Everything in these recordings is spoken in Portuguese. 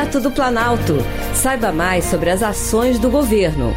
Direto do Planalto. Saiba mais sobre as ações do governo.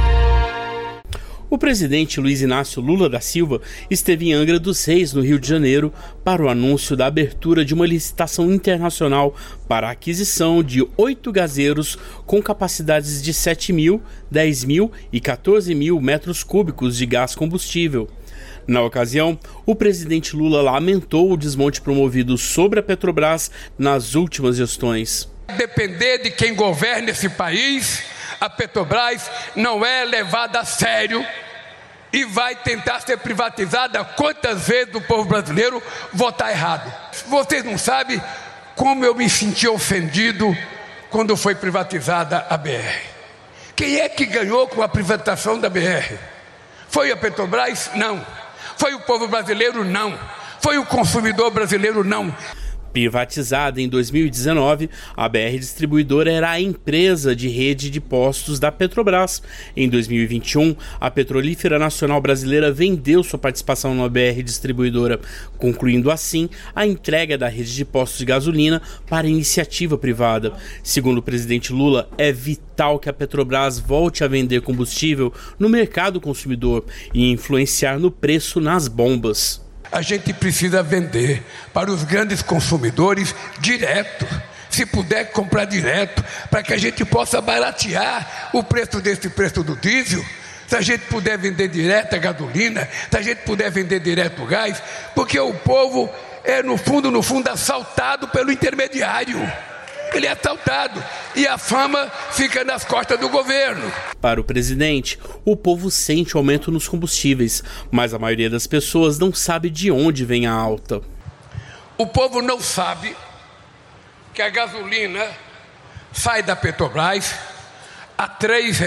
O presidente Luiz Inácio Lula da Silva esteve em Angra dos Reis, no Rio de Janeiro, para o anúncio da abertura de uma licitação internacional para a aquisição de 8 gazeiros com capacidades de 7.000, 10.000 e 14.000 metros cúbicos de gás combustível. Na ocasião, o presidente Lula lamentou o desmonte promovido sobre a Petrobras nas últimas gestões. Depender de quem governa esse país, a Petrobras não é levada a sério e vai tentar ser privatizada quantas vezes o povo brasileiro votar errado. Vocês não sabem como eu me senti ofendido quando foi privatizada a BR. Quem é que ganhou com a privatização da BR? Foi a Petrobras? Não. Foi o povo brasileiro? Não. Foi o consumidor brasileiro? Não. Privatizada em 2019, a BR Distribuidora era a empresa de rede de postos da Petrobras. Em 2021, a Petrolífera Nacional Brasileira vendeu sua participação na BR Distribuidora, concluindo assim a entrega da rede de postos de gasolina para iniciativa privada. Segundo o presidente Lula, é vital que a Petrobras volte a vender combustível no mercado consumidor e influenciar no preço nas bombas. A gente precisa vender para os grandes consumidores direto, se puder comprar direto, para que a gente possa baratear o preço do diesel, se a gente puder vender direto a gasolina, se a gente puder vender direto o gás, porque o povo é no fundo assaltado pelo intermediário. Ele é assaltado e a fama fica nas costas do governo. Para o presidente, o povo sente o aumento nos combustíveis, mas a maioria das pessoas não sabe de onde vem a alta. O povo não sabe que a gasolina sai da Petrobras a R$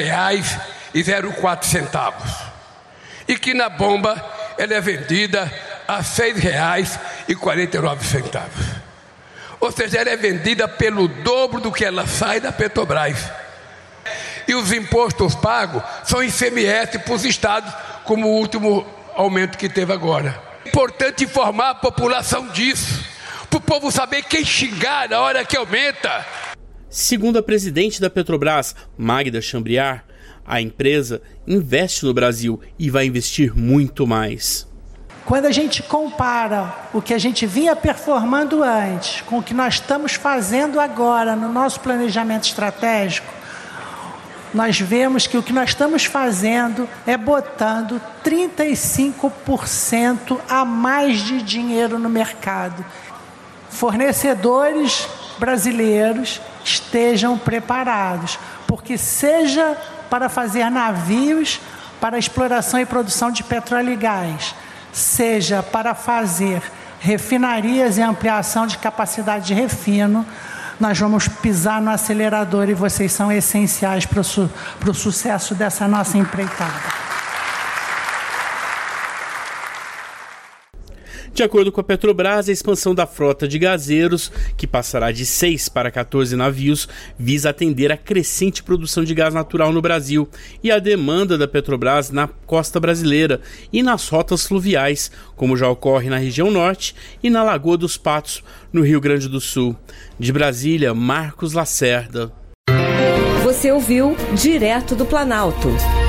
3,04 e que na bomba ela é vendida a R$ 6,49. Ou seja, ela é vendida pelo dobro do que ela sai da Petrobras. E os impostos pagos são ICMS para os estados, como o último aumento que teve agora. É importante informar a população disso, para o povo saber quem xingar na hora que aumenta. Segundo a presidente da Petrobras, Magda Chambriard, a empresa investe no Brasil e vai investir muito mais. Quando a gente compara o que a gente vinha performando antes com o que nós estamos fazendo agora no nosso planejamento estratégico, nós vemos que o que nós estamos fazendo é botando 35% a mais de dinheiro no mercado. Fornecedores brasileiros estejam preparados, porque seja para fazer navios para exploração e produção de petróleo e gás, seja para fazer refinarias e ampliação de capacidade de refino, nós vamos pisar no acelerador e vocês são essenciais para o sucesso dessa nossa empreitada. De acordo com a Petrobras, a expansão da frota de gazeiros, que passará de 6 para 14 navios, visa atender a crescente produção de gás natural no Brasil e a demanda da Petrobras na costa brasileira e nas rotas fluviais, como já ocorre na região norte e na Lagoa dos Patos, no Rio Grande do Sul. De Brasília, Marcos Lacerda. Você ouviu Direto do Planalto.